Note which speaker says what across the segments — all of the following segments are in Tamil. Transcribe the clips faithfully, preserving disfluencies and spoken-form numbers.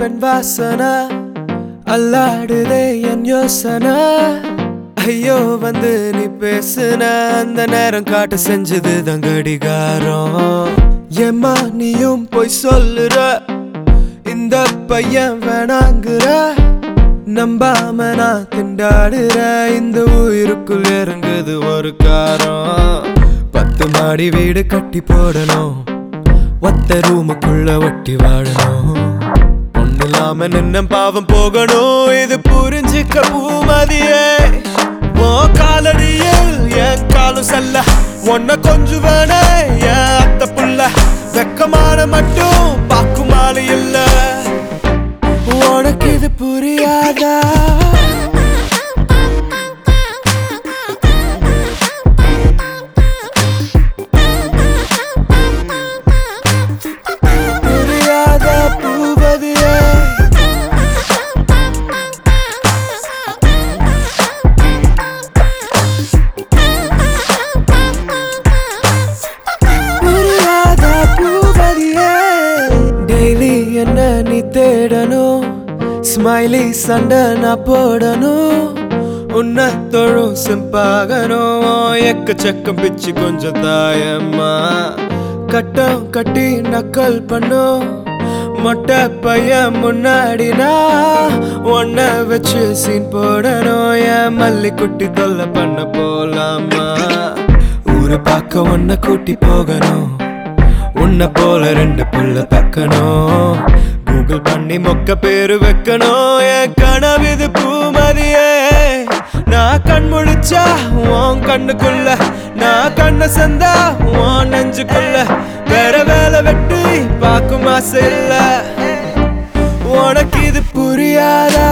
Speaker 1: பெண் வாசனா அல்லாடுதே என் யோசனா ஐயோ வந்து நீ பேசுன அந்த நேரம் காட்ட செஞ்சது தான் கடிகாரம் ஏம்மா நீயும் போய் சொல்லுற இந்த பையன் வேணாங்குற நம்பாம நான் திண்டாடுற இந்த உயிருக்குள் இறங்குது ஒரு காரம் பத்து மாடி வீடு கட்டி போடணும் ஒத்த ரூமுக்குள்ள ஒட்டி வாழணும் ஒண்ணு இல்லாம நின்ன பாவம் போகணும் இது புரிஞ்சுக்க பூமதியே ஓ காலடியில் என் காலம் செல்ல ஒன்ன கொஞ்சம் வேணே என் அத்த புள்ள வெக்கமான மட்டும் பாக்குமாறு இல்ல உனக்கு இது புரியாதா புரியாதா பூவதியே என்ன நீ தேடணும் ஸ்மைலி சண்டை நான் போடணும் உன்னை தொழும் சிம்பாகணும் எக்கச்சக்கம் பிச்சு கொஞ்சம் தாயம்மா கட்டம் கட்டி நக்கல் பண்ணும் மொட்டை பையன் முன்னாடினா ஒன்ன வச்சு சீன் போடணும் என் மல்லி குட்டி தொல்லை பண்ண போலாமா ஊரை பார்க்க ஒன்ன கூட்டி போகணும் உன்னை போல ரெண்டு புள்ள தக்கணும் கூகுள் பண்ணி மொக்க பேரு வைக்கணும் என் கனவிது பூமதியே நான் கண் முழிச்சா உன் கண்ணுக்குள்ள நான் கண்ண சந்தா உன் நெஞ்சுக்குள்ள வேற வேலை வெட்டி பார்க்கும் ஆசை இல்ல உனக்கு இது புரியாதா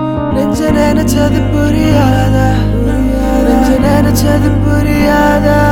Speaker 1: நினைச்சது புரியாதா நினைச்சது புரியாதா